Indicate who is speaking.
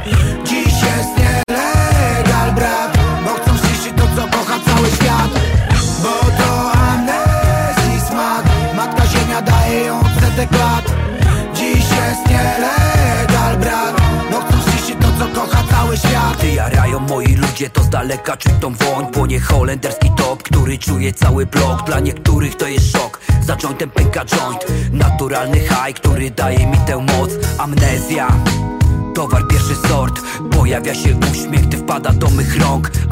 Speaker 1: Dziś jest nielegal, brat, bo chcą zniszczyć to, co kocha cały świat. Bo to amnezji smak, matka ziemia daje ją od setek lat. Dziś jest nielegal, brat, bo chcą zniszczyć to, co kocha cały świat.
Speaker 2: Ty jarają moi ludzie, to z daleka czuć tą woń. Płonie holenderski top, który czuje cały blok. Dla niektórych to jest szok, za jointem pęka joint. Naturalny high, który daje mi tę moc. Amnezja, towar pierwszy sort. Pojawia się uśmiech, gdy wpada do mych rąk.